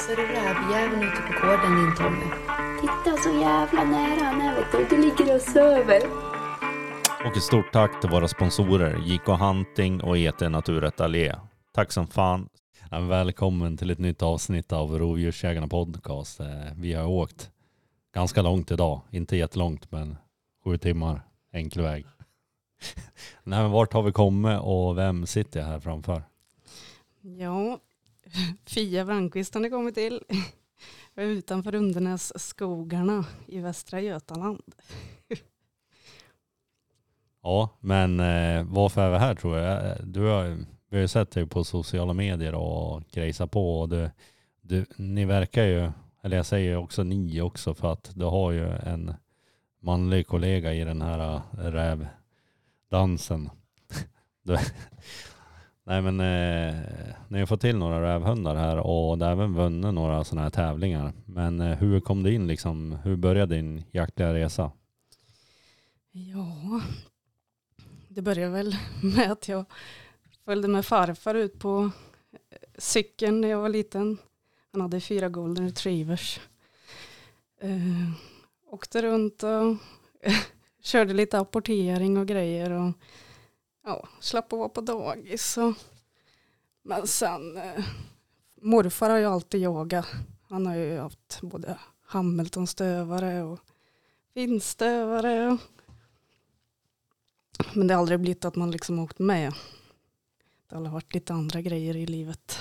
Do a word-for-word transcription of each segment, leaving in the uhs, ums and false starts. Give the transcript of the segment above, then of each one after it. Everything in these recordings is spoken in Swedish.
Så är det rävjäveln ute på gården din Tommy. Titta så jävla nära han är, vet du. Du ligger och söver. Och ett stort tack till våra sponsorer J K Hunting och E T Naturrätt Allé. Tack som fan. Ja, välkommen till ett nytt avsnitt av Rovdjursjägarna podcast. Vi har åkt ganska långt idag. Inte jättelångt, men sju timmar enkel väg. Nej, men vart har vi kommit och vem sitter jag här framför? Ja, Fia Brandqvist har kommit till. Jag är utanför Undenäs skogarna i Västra Götaland. Ja, men eh, varför är vi här tror jag? Du har, vi har ju sett dig på sociala medier och grejsar på. Och du, du, ni verkar ju, eller jag säger också ni också, för att du har ju en manlig kollega i den här rävdansen. Du, nej men eh, ni har fått till några rävhundar här och det har även vunnit några sådana här tävlingar. Men eh, hur kom du in liksom? Hur började din jaktliga resa? Ja, det började väl med att jag följde med farfar ut på cykeln när jag var liten. Han hade fyra golden retrievers. Eh, åkte runt och körde lite apportering och grejer och ja, slapp att vara på dagis. Och, men sen, eh, morfar har ju alltid jagat. Han har ju haft både Hamilton-stövare och finstövare. Och, men det har aldrig blivit att man liksom åkt med. Det har varit lite andra grejer i livet.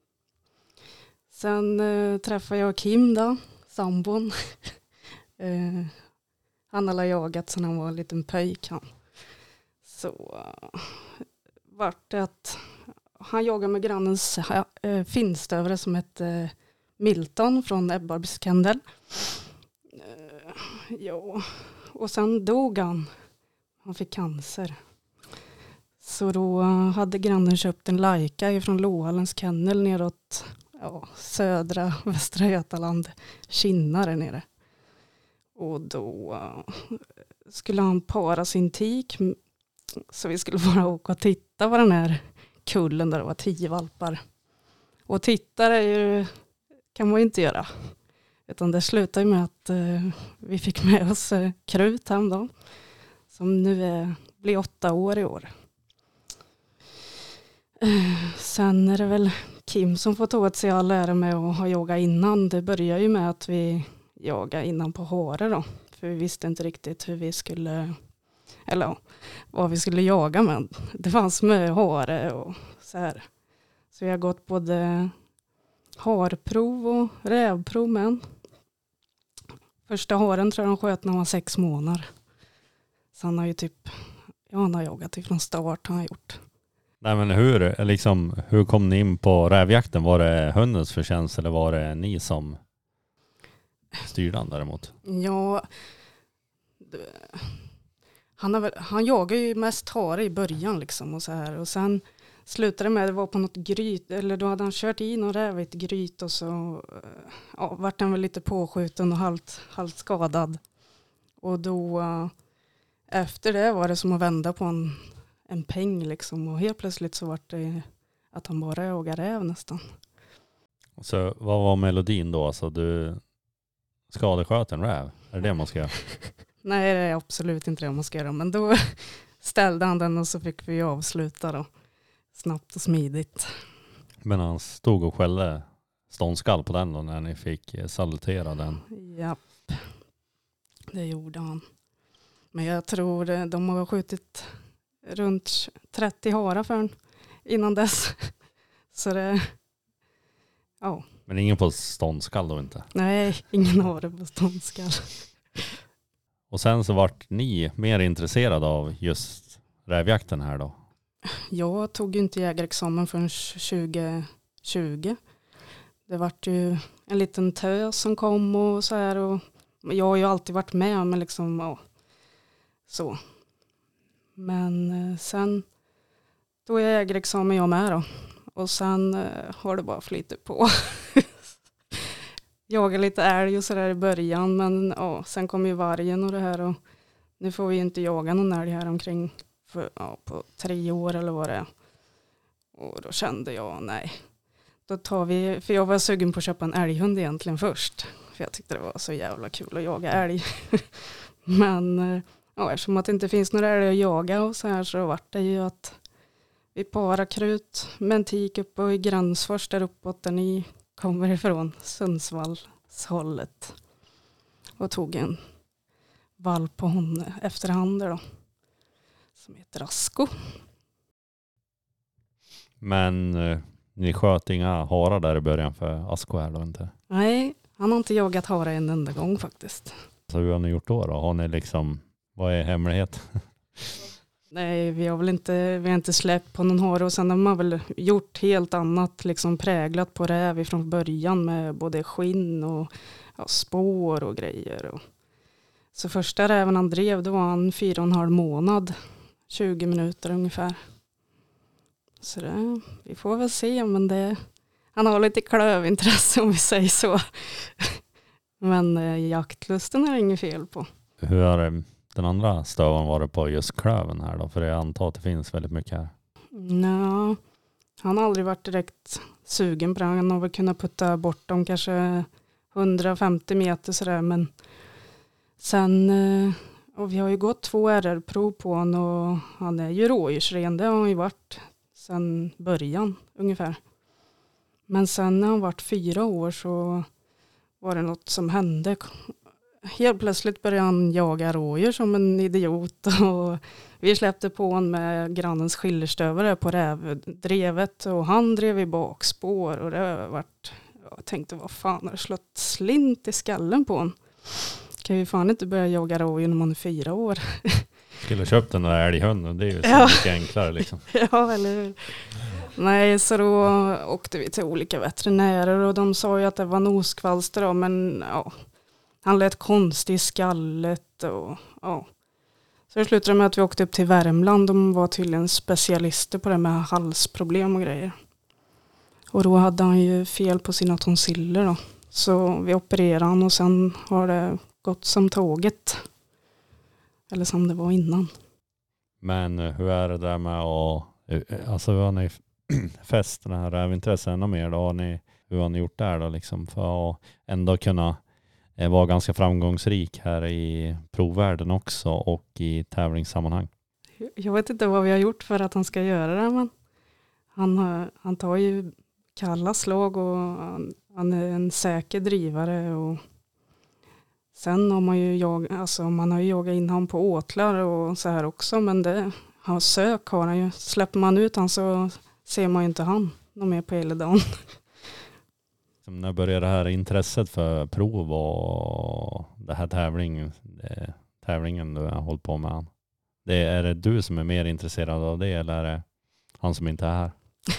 Sen eh, träffade jag Kim då, sambon. eh, han har jagat sedan han var en liten pöjk han. Så uh, vart det att han jagade med grannens uh, finstövare som hette uh, Milton från Ebbarby Kendall. Uh, ja, och sen dog han. Han fick cancer. Så då uh, hade grannen köpt en Laika från Lohalens kennel neråt ja, södra Västra Götaland, Kinna där nere. Och då uh, skulle han para sin tik. Så vi skulle bara åka och titta på den här kullen där det var tio valpar. Och titta är ju, kan man ju inte göra. Utan det slutade med att uh, vi fick med oss uh, Krut hem då. Som nu är, blir åtta år i år. Uh, sen är det väl Kim som får ta åt sig all ära med att ha yoga innan. Det börjar ju med att vi jagar innan på hare då. För vi visste inte riktigt hur vi skulle... Eller ja, vad vi skulle jaga med. Det fanns med hare och så här. Så vi har gått både harprov och rävprov med. Första haren tror jag de sköt när han var sex månader. Så han har ju typ, ja han har jagat ifrån start han har gjort. Nej men hur, liksom, hur kom ni in på rävjakten? Var det hundens förtjänst eller var det ni som styrde han däremot? Ja, det... Han, har väl, han jagar ju mest hare i början liksom och så här. Och sen slutade det med att det var på något gryt. Eller då hade han kört i någon räv i ett gryt och så ja, vart han väl lite påskjuten och halvt, halvt skadad. Och då efter det var det som att vända på en, en peng liksom. Och helt plötsligt så var det att han bara jagade räv nästan. Så vad var melodin då? Alltså du skadesköt en räv? Är det det man ska göra? Nej, det är absolut inte det man ska göra. Men då ställde han den och så fick vi avsluta då. Snabbt och smidigt. Men han stod och skällde ståndskall på den då när ni fick salutera den? Japp, det gjorde han. Men jag tror de har skjutit runt trettio harar för en innan dess. Så det, ja. Men ingen på ståndskall då inte? Nej, ingen hare på ståndskall. Och sen så vart ni mer intresserade av just rävjakten här då? Jag tog ju inte jägarexamen förrän tjugo tjugo. Det vart ju en liten tös som kom och så här. Och jag har ju alltid varit med men liksom, ja, så. Men sen tog jag jägarexamen jag med då. Och sen har det bara flyttat på. Jaga lite älg och sådär i början. Men ja, sen kom ju vargen och det här. Och nu får vi ju inte jaga någon älg här omkring för, ja, på tre år eller vad det är. Och då kände jag, nej. då tar vi, för jag var sugen på att köpa en älghund egentligen först. För jag tyckte det var så jävla kul att jaga älg. Men ja, eftersom att det inte finns några älg att jaga och så här, så vart det ju att vi parar krut med en tik uppe i Gränsfors där uppåt där ni kommer ifrån, Sundsvallshållet. Och tog en valp på hon efterhand då. Som heter Asko. Men eh, ni sköt inga harar där i början för Asko här då inte? Nej, han har inte jagat hare en enda gång faktiskt. Så hur har ni gjort då då? Har ni liksom, vad är hemlighet? Nej, vi har väl inte, vi har inte släppt på någon hare och sen har man väl gjort helt annat, liksom präglat på räv från början med både skinn och ja, spår och grejer. Och. Så första räven han drev, då var han fyra och en halv månad, tjugo minuter ungefär. Så det, vi får väl se, men det, han har lite klövintresse om vi säger så. Men eh, jaktlusten är det inget fel på. Hur har det, den andra stövan varit på just klöven här då? För jag antar att det finns väldigt mycket här. Nej, han har aldrig varit direkt sugen på det. Han har väl kunnat putta bort dem kanske hundrafemtio meter sådär. Men sen, och vi har ju gått två R R-prov på honom och han är ju rådjursren. Det har han ju varit sedan början ungefär. Men sen när han varit fyra år så var det något som hände. Helt plötsligt började han jaga rådjur som en idiot och vi släppte på honom med grannens skillerstövare på rävdrevet och han drev i bakspår och det vart, jag tänkte vad fan har det slått slint i skallen på honom? Kan vi fan inte börja jaga rådjur när man är fyra år? Skulle ha köpt den där älghunden, det är ju så ja. mycket enklare liksom. Ja, eller hur? Nej, så då åkte vi till olika veterinärer och de sa ju att det var noskvalster då, men ja. Han lät konstig i skallet och ja. Så det slutade med att vi åkte upp till Värmland. De var tydligen specialister på det med halsproblem och grejer. Och då hade han ju fel på sina tonsiller då. Så vi opererade han och sen har det gått som tåget. Eller som det var innan. Men hur är det där med att, alltså hur har ni fäst den här rävintresset ännu mer då? Har ni, hur har ni gjort där då liksom för att ändå kunna var ganska framgångsrik här i provvärlden också och i tävlingssammanhang? Jag vet inte vad vi har gjort för att han ska göra det, men han, har, han tar ju kalla slag och han, han är en säker drivare och sen har man ju jag, alltså man har ju jagat in han på åtlar och så här också, men det han sök har han ju. Släpper man ut han så ser man ju inte han någon mer på hela dagen. När började det här intresset för prov och det här tävling, det, tävlingen du har hållit på med han? Det, är det du som är mer intresserad av det eller är det han som inte är här?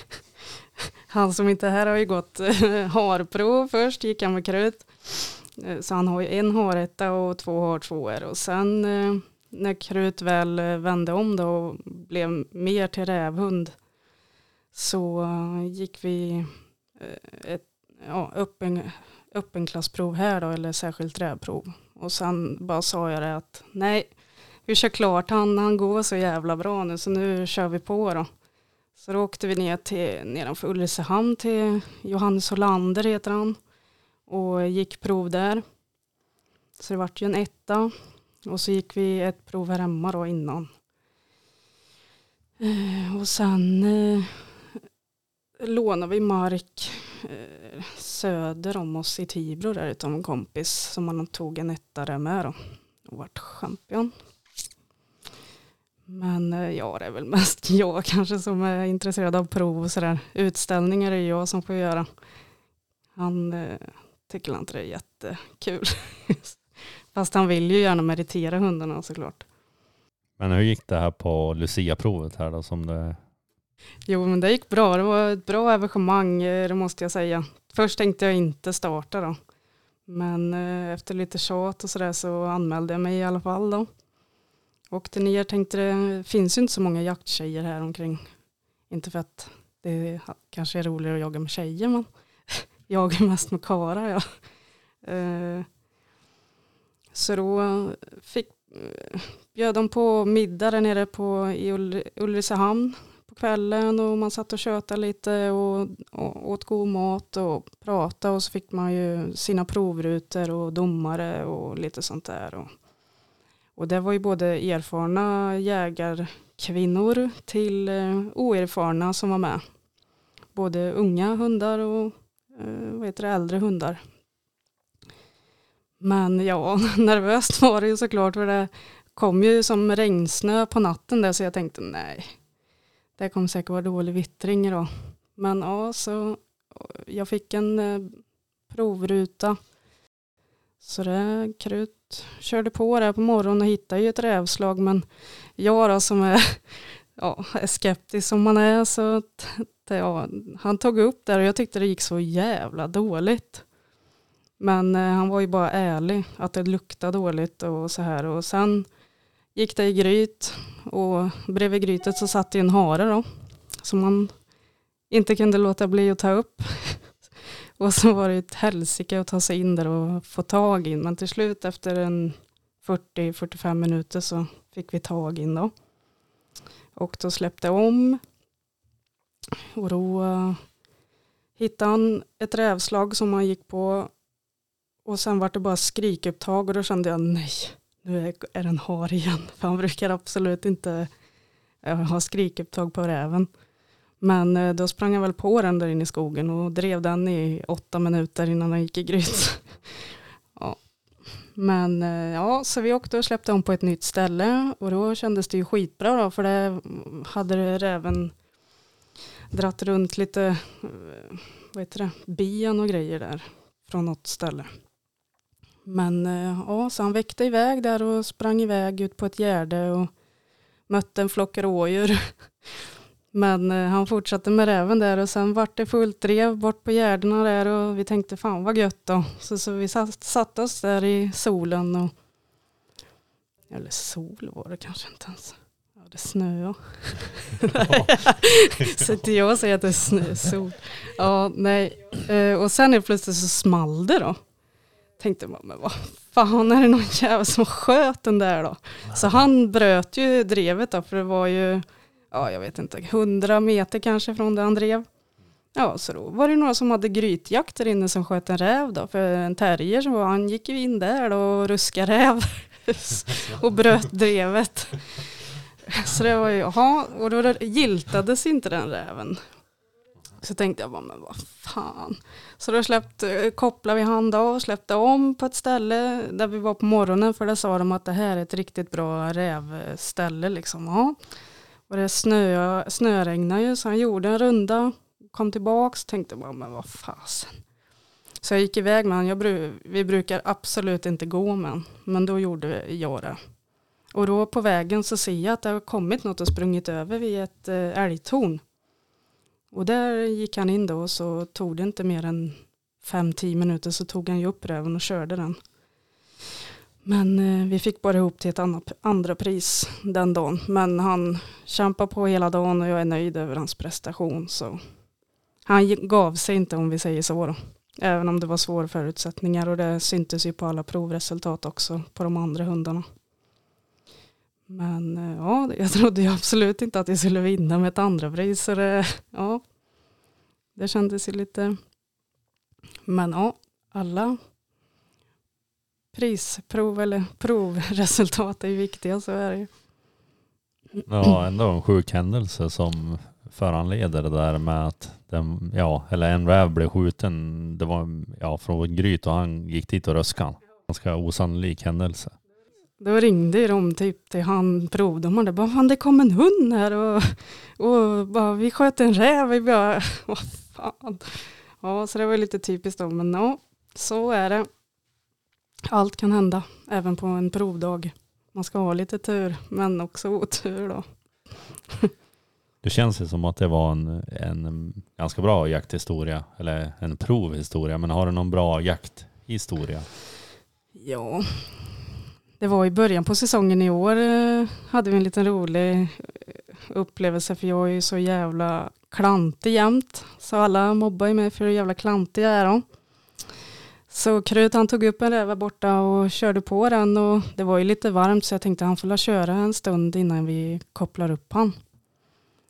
Han som inte är här har ju gått harprov först, gick han med krut. Så han har ju en haretta och två hartvåor och sen när krut väl vände om då och blev mer till rävhund så gick vi ett ja, öppen, öppen klassprov här då, eller särskilt rävprov. Och sen bara sa jag det att nej, vi kör klart, han, han går så jävla bra nu så nu kör vi på då. Så då åkte vi ner till nedanför Ulricehamn till Johannes Hollander heter han och gick prov där. Så det vart ju en etta och så gick vi ett prov här hemma då innan. Eh, och sen eh, lånade vi mark eh, söder om oss i Tibro där utav en kompis som man tog en etta där med då och vart champion. Men eh, ja, det är väl mest jag kanske som är intresserad av prov och sådär. Utställningar är jag som får göra. Han eh, tycker inte det är jättekul. Fast han vill ju gärna meritera hundarna såklart. Men hur gick det här på Lucia-provet här då som det... Jo, men det gick bra. Det var ett bra evenemang, det måste jag säga. Först tänkte jag inte starta då. Men eh, efter lite tjat och sådär så anmälde jag mig i alla fall då. Åkte ner, tänkte det finns ju inte så många jakttjejer här omkring. Inte för att det kanske är roligare att jaga med tjejer, men jag är mest med karar, ja. Eh, så då fick, bjöd de på middag där nere på, i Ulricehamn. på kvällen och man satt och tjötade lite och, och åt god mat och pratade och så fick man ju sina provrutor och domare och lite sånt där. Och, och det var ju både erfarna jägarkvinnor till eh, oerfarna som var med. Både unga hundar och eh, vad heter det, äldre hundar. Men ja, nervöst var det ju såklart för det kom ju som regnsnö på natten där så jag tänkte nej, det kommer säkert vara dålig vittring då. Men ja, så jag fick en eh, provruta. Så det krut körde på där på morgonen och hittade ju ett rävslag. Men jag då som är, ja, är skeptisk som man är så t- ja, han tog upp där och jag tyckte det gick så jävla dåligt. Men eh, han var ju bara ärlig att det luktade dåligt och så här. Och sen gick det i gryt och bredvid grytet så satt det en hare då. Som man inte kunde låta bli att ta upp. Och så var det ett helsike att ta sig in där och få tag in. Men till slut efter en fyrtio till fyrtiofem minuter så fick vi tag in då. Och då släppte om. Och då uh, hittade han ett rävslag som han gick på. Och sen var det bara skrikupptag och då kände jag nej, nu är, är den har igen. För han brukar absolut inte uh, ha skrikupptag på räven. Men uh, då sprang jag väl på den där inne i skogen och drev den i åtta minuter innan den gick i gryt. Ja. Men uh, ja, så vi åkte och släppte om på ett nytt ställe och då kändes det ju skitbra då för det hade räven dratt runt lite uh, vad heter det, bien och grejer där från något ställe. Men ja, så han väckte iväg där och sprang iväg ut på ett gärde och mötte en flock rådjur. Men han fortsatte med räven där och sen vart det fullt drev bort på gärdena där och vi tänkte fan vad gött då. Så, så vi satt, satt oss där i solen och eller sol var det kanske inte ens. Ja, det snöade. Så inte jag säger att det är snö, sol. Ja, nej. Och sen är plötsligt så small det då. Tänkte man, men vad fan är det någon jävel som sköt den där då? Så han bröt ju drevet då, för det var ju, ja jag vet inte, hundra meter kanske från där han drev. Ja, så då var det några som hade grytjakt där inne som sköt en räv då, för en terrier så han gick ju in där då och ruskade räv och bröt drevet. Så det var ju, jaha, och då giltades inte den räven. Så tänkte jag bara, men vad fan. Så då släppte, kopplade vi han då och släppte om på ett ställe där vi var på morgonen. För där sa de att det här är ett riktigt bra rävställe liksom. Ja. Och det snö, snöregnade ju så han gjorde en runda. Kom tillbaks, tänkte bara, men vad fasen. Så jag gick iväg med han. Jag bru, vi brukar absolut inte gå med han, men då gjorde jag det. Och då på vägen så ser jag att det har kommit något och sprungit över vid ett äh, älgtorn. Och där gick han in då och så tog det inte mer än fem till tio minuter så tog han ju upp räven och körde den. Men eh, vi fick bara ihop till ett annat, andra pris den dagen. Men han kämpade på hela dagen och jag är nöjd över hans prestation. Så han gav sig inte om vi säger så då. Även om det var svåra förutsättningar och det syntes ju på alla provresultat också på de andra hundarna. Men ja, jag trodde ju absolut inte att jag skulle vinna med ett andra pris. Så det, ja, det kändes ju lite. Men ja, alla prisprov eller provresultat är ju viktiga, så är det ju. Ja, ändå en sjuk händelse som föranleder det där med att den, ja, eller en räv blev skjuten. Det var ja, från gryt och han gick dit och röskade. Ganska osannolik händelse. Då ringde de typ till han provdomaren. Det bara, fan det kom en hund här och, och bara, vi sköt en räv. Vi bara, vad fan. Ja, så det var lite typiskt då. Men ja, så är det. Allt kan hända, även på en provdag. Man ska ha lite tur, men också otur då. Det känns ju som att det var en, en ganska bra jakthistoria. Eller en provhistoria. Men har du någon bra jakthistoria? Ja, det var i början på säsongen i år eh, hade vi en liten rolig upplevelse, för jag är ju så jävla klantig jämt. Så alla mobbar ju mig för hur jävla klantig jag är då. Så Krut han tog upp en räva borta och körde på den och det var ju lite varmt så jag tänkte han får la köra en stund innan vi kopplar upp han.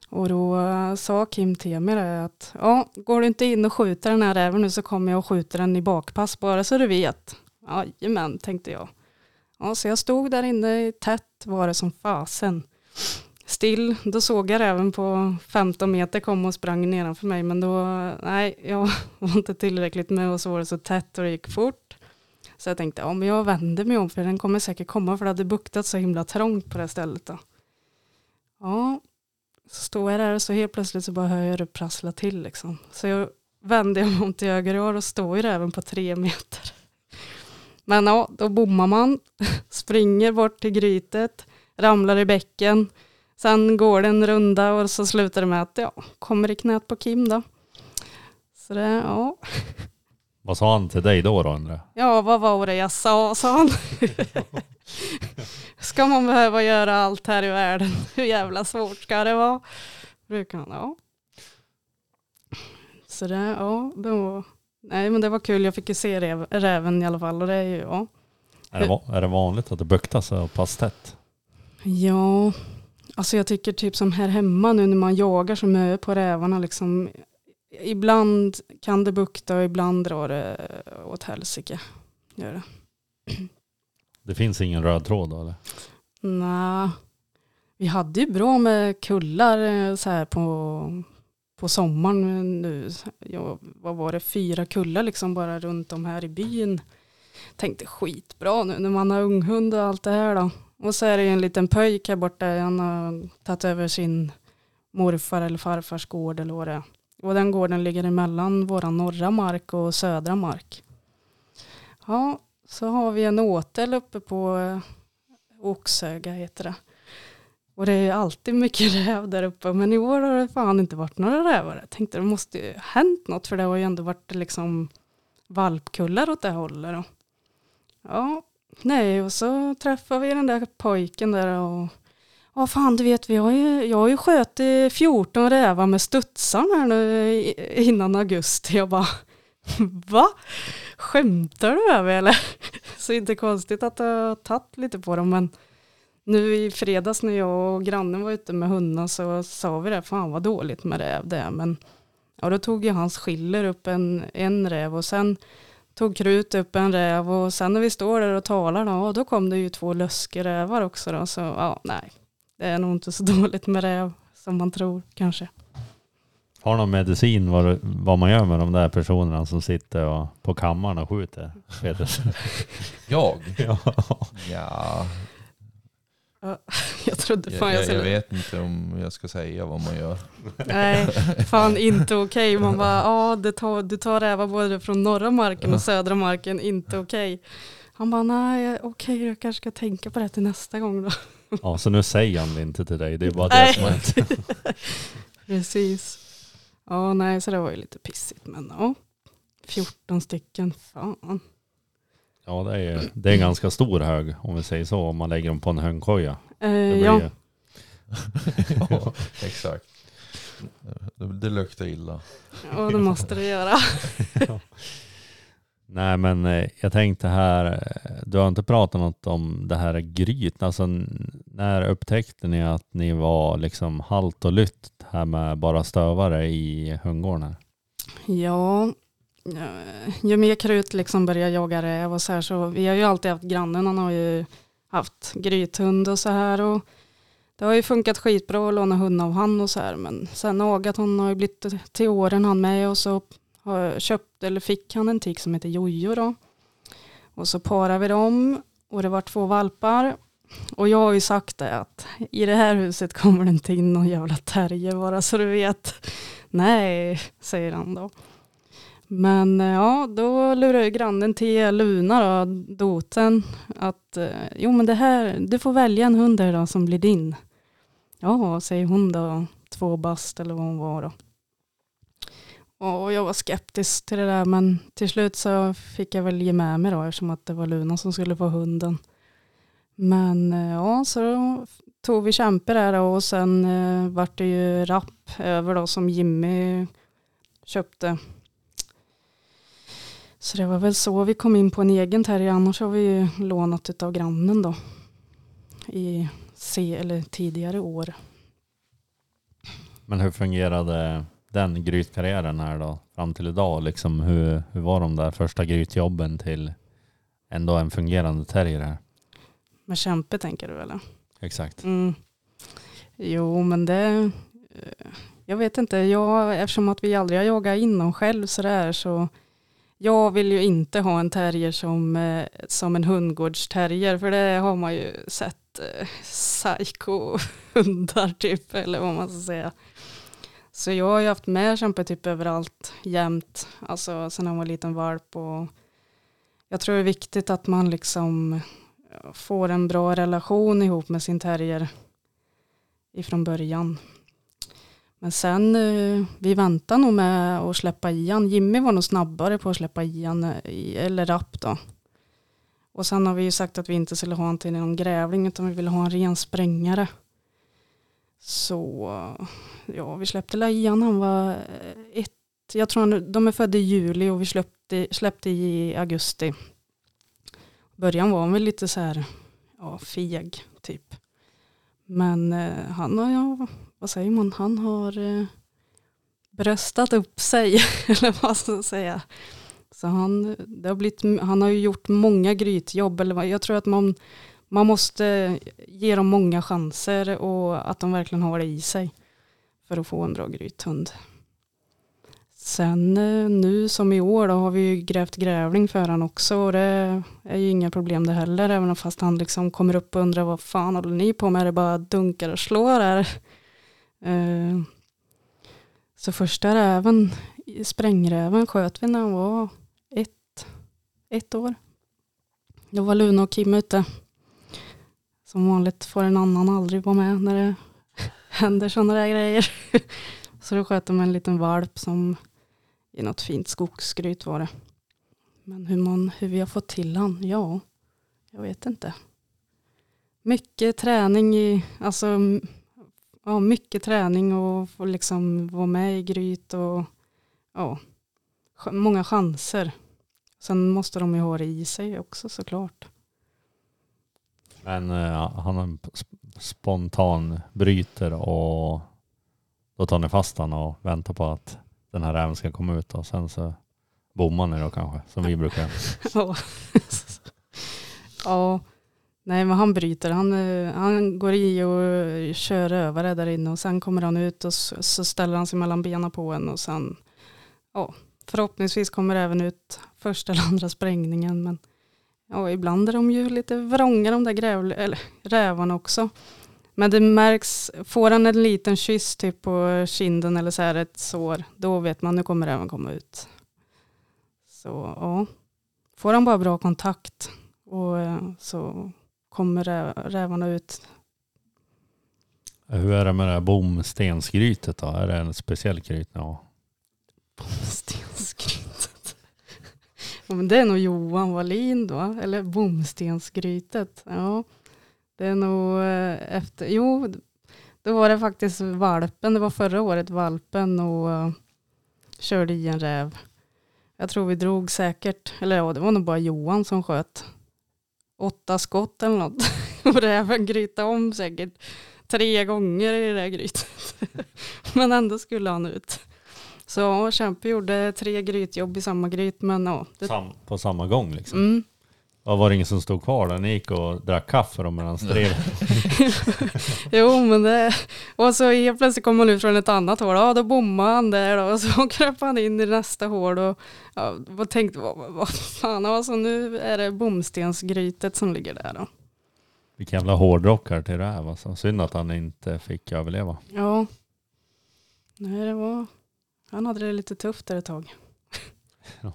Och då uh, sa Kim till mig det att ja, går du inte in och skjuter den här räven nu så kommer jag och skjuter den i bakpass bara så du vet. Jajamän, tänkte jag. Ja, så jag stod där inne tätt var det som fasen. Still, då såg jag räven på femton meter kom och sprang nedanför mig. Men då, nej, jag var inte tillräckligt med och så var det så tätt och det gick fort. Så jag tänkte, ja men jag vänder mig om för den kommer säkert komma för det hade buktat så himla trångt på det stället då. Ja, så står jag där och så helt plötsligt så bara hör jag det prassla till liksom. Så jag vände mig om till höger och står ju räven på tre meter. Men ja, då bommar man, springer bort till grytet, ramlar i bäcken. Sen går det en runda och så slutar det med att ja, kommer i knät på Kim då. Så det, ja. Vad sa han till dig då då, undrar? Ja, vad var det jag sa, sa han. Ska man behöva göra allt här i världen? Hur jävla svårt ska det vara? Brukar han, ja. Så det, ja, då... Nej, men det var kul. Jag fick ju se rev, räven i alla fall. Och det är ju, ja. Är det, är det vanligt att det buktar så pass tätt? Ja, alltså jag tycker typ som här hemma nu när man jagar så mycket på rävarna liksom. Ibland kan det bukta och ibland drar det åt helsike. Gör det. Det finns ingen röd tråd då, eller? Nej. Vi hade ju bra med kullar så här på... På sommaren nu, ja, vad var det, fyra kullar liksom bara runt om här i byn. Tänkte skitbra nu när man har unghund och allt det här då. Och så är det en liten pöjk här borta, han har tagit över sin morfar eller farfars gård eller vad det är. Och den gården ligger emellan våra norra mark och södra mark. Ja, så har vi en åtel uppe på Oxöga heter det. Och det är alltid mycket räv där uppe. Men i år har det fan inte varit några rävar. Jag tänkte det måste ju hänt något. För det har ju ändå varit liksom valpkullar åt det hållet. Då. Ja, nej. Och så träffar vi den där pojken där. Och ja fan du vet, vi har ju, jag har ju sköt fjorton rävar med studsar här nu innan augusti. Jag bara, va? Skämtar du över eller? Så inte konstigt att jag har tagit lite på dem, men nu i fredags när jag och grannen var ute med hundarna så sa vi det, fan vad dåligt med räv det är. Men ja, då tog ju hans skiller upp en, en räv och sen tog Krut upp en räv och sen när vi står där och talar då, då kom det ju två löskerävar också då. Så ja, nej, det är nog inte så dåligt med räv som man tror kanske. Har någon medicin vad, vad man gör med de där personerna som sitter och, på kammaren och skjuter? Jag? Ja. Ja. Jag trodde fan jag, jag skulle... jag vet inte om jag ska säga vad man gör. Nej, fan inte okej. Okay. Man bara, ja du tar, du tar rävar både från norra marken och södra marken, inte okej. Okay. Han bara, nej okej, okay, jag kanske ska tänka på det till nästa gång då. Ja, så nu säger han det inte till dig, det är bara det som är. Precis. Ja, nej, så det var ju lite pissigt, men ja. fjorton stycken, fan. Ja, det är, det är en ganska stor hög om vi säger så, om man lägger dem på en höngkoja. Eh, ja. Ju... ja, exakt. Det, det luktar illa. Ja, det måste det göra. Ja. Nej, men eh, jag tänkte här, du har inte pratat något om det här gryt. Alltså, när upptäckte ni att ni var liksom halt och lytt här med bara stövare i hundgården här? Ja, ju mer Krut liksom börjar jaga räv och så här, så vi har ju alltid haft grannen, han har ju haft grythund och så här, och det har ju funkat skitbra att låna hund av han och så här, men sen Agat, hon har ju blivit till åren han med, och så har jag köpt eller fick han en tik som heter Jojo då, och så parar vi dem och det var två valpar, och jag har ju sagt det att i det här huset kommer det inte in någon jävla terrier bara så du vet. Nej, säger han då. Men ja, då lurar ju grannen till Luna då, doten, att jo men det här, du får välja en hund där då som blir din. Ja, säger hon då, två bast eller vad hon var då. Och jag var skeptisk till det där, men till slut så fick jag väl ge med mig då, eftersom att det var Luna som skulle få hunden. Men ja, så tog vi kämpe där då, och sen eh, vart det ju rapp över då som Jimmy köpte. Så det var väl så vi kom in på en egen terrier, annars har vi ju lånat utav grannen då i se eller tidigare år. Men hur fungerade den grytkarriären här då fram till idag? Liksom hur, hur var de där första grytjobben till ändå en fungerande terrier här? Med kämpe tänker du eller? Exakt. Mm. Jo, men det... Jag vet inte. Jag, eftersom att vi aldrig har jagat in dem själv så där så... Jag vill ju inte ha en terrier som, som en hundgårdsterrier. För det har man ju sett eh, psyko-hundar typ. Eller vad man ska säga. Så jag har ju haft med kämpe typ överallt. Jämt. Alltså sen han var en liten valp. Och jag tror det är viktigt att man liksom får en bra relation ihop med sin terrier. Ifrån början. Men sen, vi väntar nog med att släppa i han. Jimmy var nog snabbare på att släppa i han, eller rapp då. Och sen har vi ju sagt att vi inte skulle ha han till någon grävling utan vi ville ha en ren sprängare. Så, ja, vi släppte i han. Han var ett, jag tror han, de är födda i juli och vi släppte, släppte i augusti. Början var han väl lite så här, ja, feg typ. Men eh, han har, ja, vad säger man, han har eh, bröstat upp sig, eller vad ska jag säga. Så han, det har blivit, han har ju gjort många grytjobb, eller vad, jag tror att man, man måste ge dem många chanser och att de verkligen har det i sig för att få en bra grythund. Sen eh, nu som i år då har vi ju grävt grävling för han också och det är ju inga problem det heller, även fast han liksom kommer upp och undrar vad fan håller ni på med, det bara dunkar och slår där. Uh, så första räven, sprängräven sköt vi när han var ett, ett år. Då var Luna och Kim ute. Som vanligt får en annan aldrig vara med när det händer sådana där grejer. Så då sköt de en liten valp som i något fint skogsgryt var det. Men hur, man, hur vi har fått till han, ja, jag vet inte. Mycket träning i, alltså ja, mycket träning och få liksom vara med i gryt och ja, många chanser. Sen måste de ju ha det i sig också såklart. Men uh, han är en spontan bryter och då tar ni fast han och väntar på att den här räven ska komma ut och sen så bommar ni då kanske, som vi brukar göra. Ja. Ja, nej men han bryter. Han, han går i och kör över det där inne och sen kommer han ut och så, så ställer han sig mellan benen på en och sen, ja, förhoppningsvis kommer även ut första eller andra sprängningen. Men ja, ibland är de ju lite vrånga de där gräv, eller, rävarna också. Men det märks, får han en liten kyss typ på kinden eller så här ett sår, då vet man nu kommer räven komma ut. Så ja, får han bara bra kontakt och så kommer rävarna ut. Hur är det med det här bomstensgrytet då? Är det en speciell gryt? Ja. Bomstensgrytet? Ja, men det är nog Johan Wallin då, eller bomstensgrytet, ja. Det är nog efter, jo, då var det faktiskt valpen, det var förra året valpen och uh, körde i en räv. Jag tror vi drog säkert, eller ja, det var nog bara Johan som sköt åtta skott eller något. Och räven gryta om säkert tre gånger i det där grytet. Men ändå skulle han ut. Så ja, Kämpe gjorde tre grytjobb i samma gryt, men ja. Det... Sam, på samma gång liksom? Mm. Och var det ingen som stod kvar där? Ni gick och drack kaffe då medan drev? Jo, men det... Och så helt plötsligt kom han ut från ett annat hål. Ja, då bommade han där då. Och så kröp han in i nästa hål. Och ja, vad tänkte, vad, vad fan. Alltså nu är det bomstensgrytet som ligger där då. Vilka jävla hårdrockar till det här. Alltså. Synd att han inte fick överleva. Ja. Nej, det var... Han hade det lite tufft där ett tag. Ja.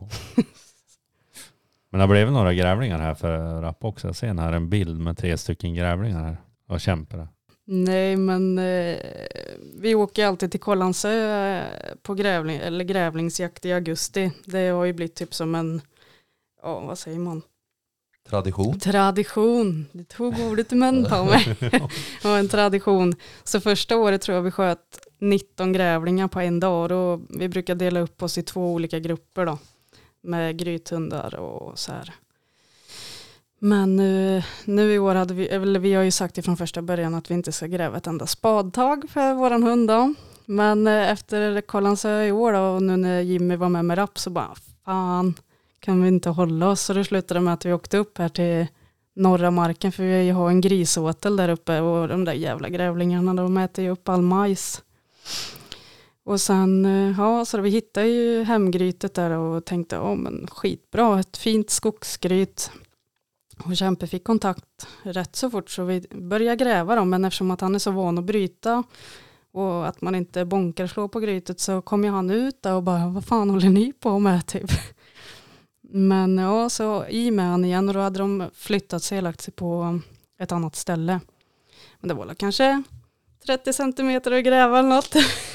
Men det blev några grävlingar här för Rapp också. Jag ser här en bild med tre stycken grävlingar här och kämpar. Nej, men eh, vi åker alltid till Kållandsö på grävling, eller grävlingsjakt i augusti. Det har ju blivit typ som en, ja vad säger man? Tradition. Tradition. Det tog ordet i mun på mig. Ja, en tradition. Så första året tror jag vi sköt nitton grävlingar på en dag. Och vi brukar dela upp oss i två olika grupper då. Med grythundar och så här. Men nu, nu i år hade vi, eller vi har ju sagt ifrån första början att vi inte ska gräva ett enda spadtag för våran hund då. Men efter Kållandsö i år då, och nu när Jimmy var med med rapp så bara, fan, kan vi inte hålla oss? Så det slutade med att vi åkte upp här till norra marken, för vi har en grisåtel där uppe och de där jävla grävlingarna, de äter ju upp all majs. Och sen, ja, så vi hittade ju hemgrytet där och tänkte, ja men skitbra, ett fint skogsgryt. Och Kämpe fick kontakt rätt så fort så vi började gräva dem, men eftersom att han är så van att bryta och att man inte bonkar slå på grytet så kom ju han ut där och bara, vad fan håller ni på med typ? Men ja, så i med han igen och då hade de flyttat sig och lagt sig på ett annat ställe. Men det var kanske trettio centimeter att gräva eller något.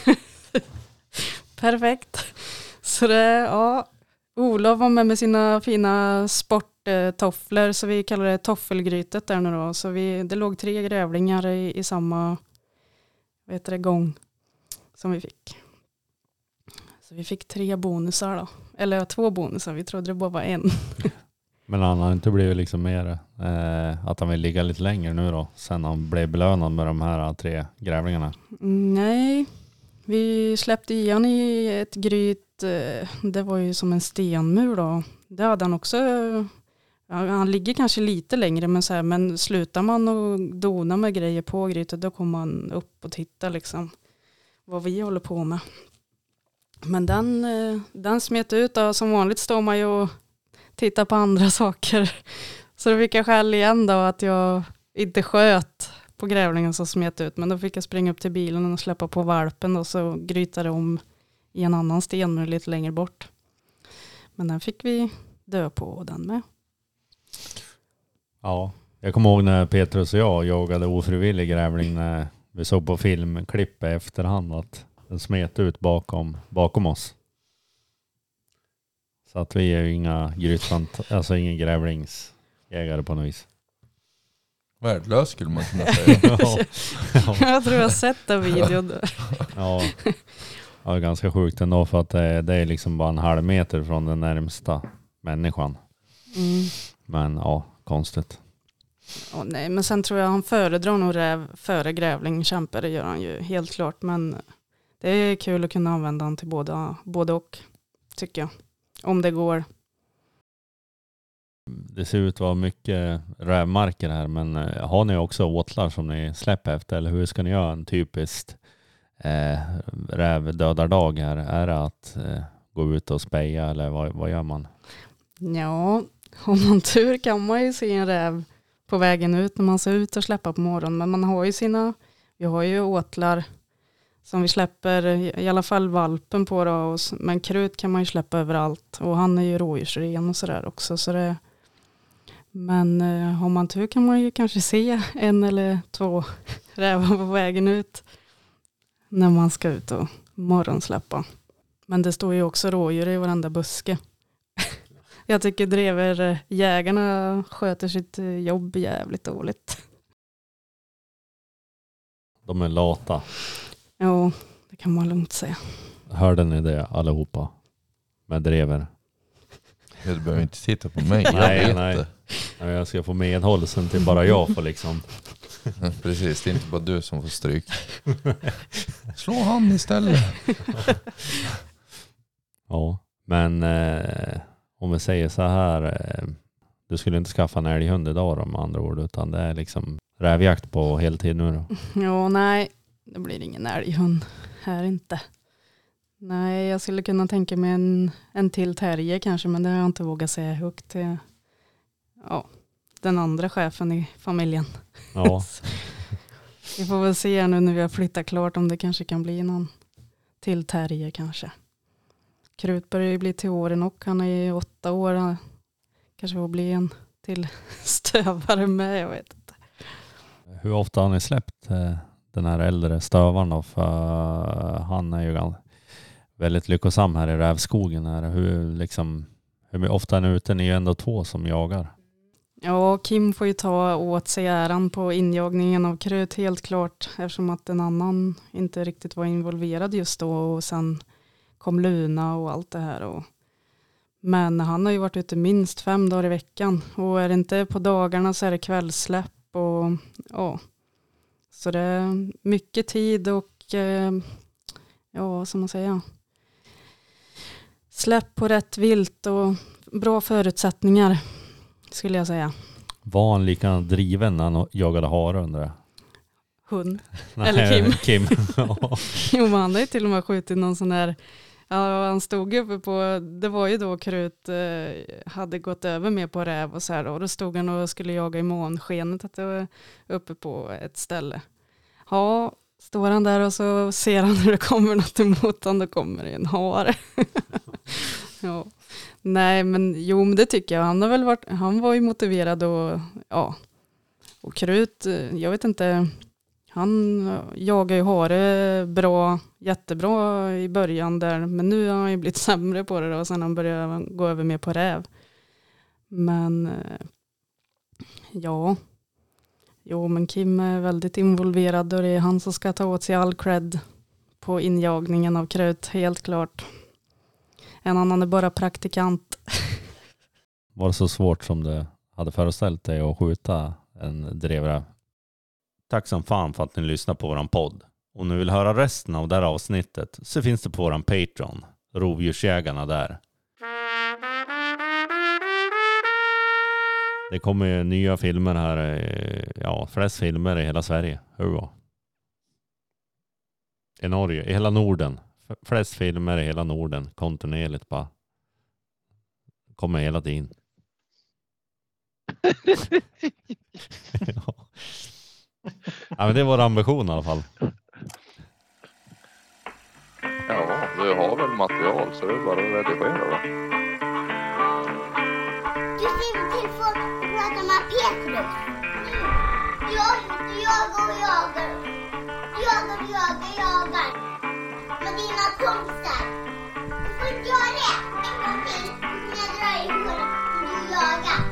Perfekt. Så det, ja, Olof var med med sina fina sporttofflor så vi kallar det toffelgrytet där nu då. Så vi, det låg tre grävlingar i, i samma vad heter det, gång som vi fick. Så vi fick tre bonusar då. Eller två bonusar, vi trodde det bara var en. Men han har inte blivit liksom mer eh, att han vill ligga lite längre nu då. Sen han blev belönad med de här tre grävlingarna. Nej, vi släppte i han i ett gryt. Eh, det var ju som en stenmur då. Det hade han också. Ja, han ligger kanske lite längre men, så här, men slutar man och dona med grejer på grytet då kommer man upp och titta liksom vad vi håller på med. Men den, den smet ut då. Som vanligt står man ju och tittar på andra saker. Så då fick jag skäll igen då att jag inte sköt på grävlingen som smet ut. Men då fick jag springa upp till bilen och släppa på valpen och så grytade om i en annan sten lite längre bort. Men den fick vi dö på den med. Ja, jag kommer ihåg när Petrus och jag jagade ofrivillig grävling när vi såg på filmklipp i efterhand att den smet ut bakom, bakom oss. Så att vi är ju inga grytfant, alltså ingen grävlingsjägare på något vis. Värdelös skulle man kunna säga. ja. Ja. Jag tror jag har sett den videon där. Ja. Ja, ganska sjukt ändå för att det, det är liksom bara en halv meter från den närmsta människan. Mm. Men ja, konstigt. Oh, nej, men sen tror jag han föredrar nog räv före grävling. Kämpe, det gör han ju helt klart. Men det är kul att kunna använda han till båda, både och, tycker jag. Om det går. Det ser ut att vara mycket rävmarker här, men har ni också åtlar som ni släpper efter? Eller hur ska ni göra en typiskt eh, rävdödardag här? Är det att eh, gå ut och speja eller vad, vad gör man? Ja, om man tur kan man ju se en räv på vägen ut när man ser ut och släppa på morgonen. Men man har ju sina, vi har ju åtlar som vi släpper i alla fall valpen på då, men krut kan man ju släppa överallt och han är ju rådjursren och sådär också så det, men eh, har man tur kan man ju kanske se en eller två rävar på vägen ut när man ska ut och morgonsläppa. Men det står ju också rådjur i varenda buske. Jag tycker drever jägarna sköter sitt jobb jävligt dåligt. De är lata. Ja, det kan man lugnt säga. Hörde ni det allihopa? Med drever. Du behöver inte titta på mig. Jag nej, vet nej. det. nej. Jag ska få medhåll sen till bara jag får liksom. Precis, det är inte bara du som får stryk. Slå han istället. Ja, men eh, om vi säger så här. Eh, du skulle inte skaffa en älghund idag då, med andra ord. Utan det är liksom rävjakt på heltid nu då. Ja, nej. Det blir ingen älghund här inte. Nej, jag skulle kunna tänka mig en, en till terrier kanske. Men det har jag inte vågat säga högt till ja, den andra chefen i familjen. Ja. Vi får väl se nu när vi har flyttat klart om det kanske kan bli någon till terrier kanske. Krut börjar ju bli till åren och han är ju åtta år. Kanske får bli en till stövare med, jag vet inte. Hur ofta har ni släppt eh, den här äldre stövaren då? För han är ju väldigt lyckosam här i rävskogen. Här. Hur, liksom, hur ofta är ni ute? Ni är ju ändå två som jagar. Ja, Kim får ju ta åt sig äran på injagningen av krut helt klart. Eftersom att en annan inte riktigt var involverad just då. Och sen kom Luna och allt det här. Och men han har ju varit ute minst fem dagar i veckan. Och är det inte på dagarna så är det kvällsläpp. Och, ja. Så det är mycket tid och eh, ja, som man säger, släpp på rätt vilt och bra förutsättningar skulle jag säga. Var han lika driven när han jagade hare under det? Hund. Nej, Eller Kim. Kim. Jo, men han har ju till och med skjutit någon sån där, ja, han stod uppe på, det var ju då Krut eh, hade gått över med på räv och så här, och då stod han och skulle jaga i månskenet att det var uppe på ett ställe. Ja, står han där och så ser han hur det kommer något emot honom, då kommer det en hare. Ja. Nej, men jo, men det tycker jag. Han har väl varit, han var ju motiverad och ja, och Krut, jag vet inte, han jagar ju hare bra, jättebra i början där, men nu har han ju blivit sämre på det då, och sen han började gå över mer på räv. Men ja, jo, men Kim är väldigt involverad och det är han som ska ta åt sig all cred på injagningen av Krut, helt klart. En annan är bara praktikant. Var det så svårt som det hade föreställt dig att skjuta en drevräv? Tack som fan för att ni lyssnar på våran podd. Om ni vill höra resten av det här avsnittet så finns det på våran Patreon, Rovdjursjägarna där. Det kommer ju nya filmer här, ja, flest filmer i hela Sverige. Hur då? I Norge, i hela Norden. Flest filmer i hela Norden, kontinuerligt bara. Kommer hela tiden. Ja. Ja, men det var ambition i alla fall. Ja, du har väl material så det är bara att redigera då. Du skriver telefon och pratar med Petrus. Jag jagar och jagar. Jagar och jagar, jagar. Med dina kompisar. Du får inte göra det en gång till. Så jag drar i håret och du jagar.